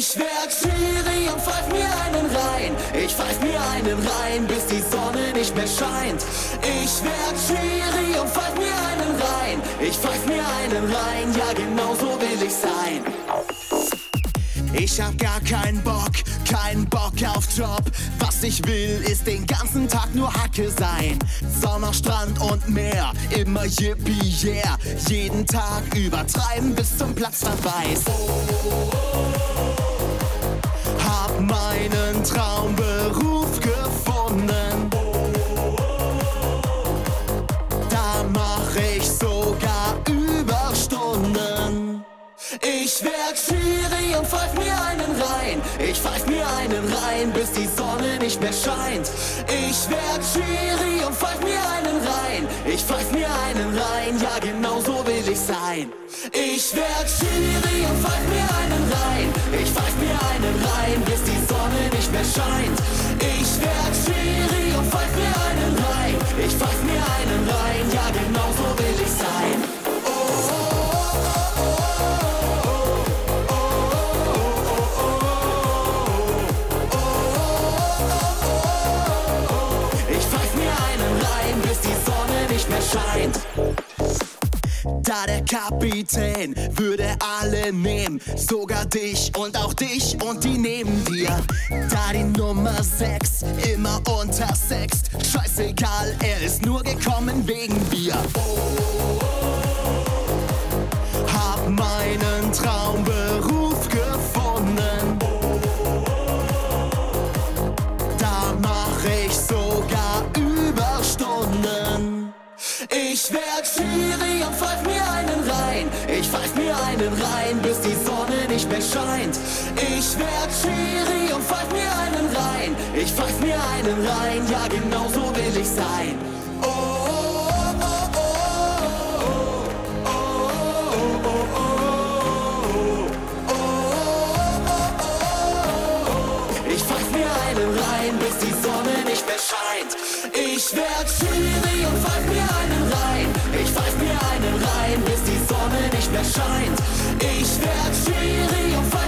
Ich werd Schiri und pfeif mir einen rein. Ich pfeif mir einen rein, bis die Sonne nicht mehr scheint. Ich werd Schiri und pfeif mir einen rein. Ich pfeif mir einen rein, ja genau so will ich sein. Ich hab gar keinen Bock auf Job. Was ich will, ist den ganzen Tag nur Hacke sein. Sommer, Strand und Meer, immer yippie yeah. Jeden Tag übertreiben bis zum Platzverweis. Hab meinen Traumberuf gefunden. Da mach ich sogar Überstunden. Ich werd Schiri und pfeif mir einen rein. Ich pfeif mir einen rein, bis die Sonne nicht mehr scheint. Ich werd Schiri und pfeif mir einen rein. Ich pfeif mir einen rein, ja genau so will ich sein. Ich werd Schiri und pfeif mir einen rein. Ich pfeif mir einen rein, bis die Sonne nicht mehr scheint. Ich werd Schiri und pfeif mir einen rein. Ich pfeif mir einen rein, ja genau so will ich sein. Nicht mehr scheint. Da der Kapitän würde alle nehmen, sogar dich und auch dich und die neben dir. Da die Nummer 6 immer untersext, scheißegal, er ist nur gekommen wegen Bier. Hab meinen Traumberuf gefunden. Da mach ich sogar Überstunden. Ich werd Schiri und pfeif mir einen rein. Ich pfeif mir einen rein, bis die Sonne nicht mehr scheint. Ich werd Schiri und pfeif mir einen rein. Ich pfeif mir einen rein, ja genau so will ich sein. Ich pfeif mir einen rein, bis die Sonne nicht mehr scheint. Ich werd Schiri und pfeif mir einen rein. Ich pfeif mir einen rein, bis die Sonne nicht mehr scheint. Ich werd Schiri und pfeif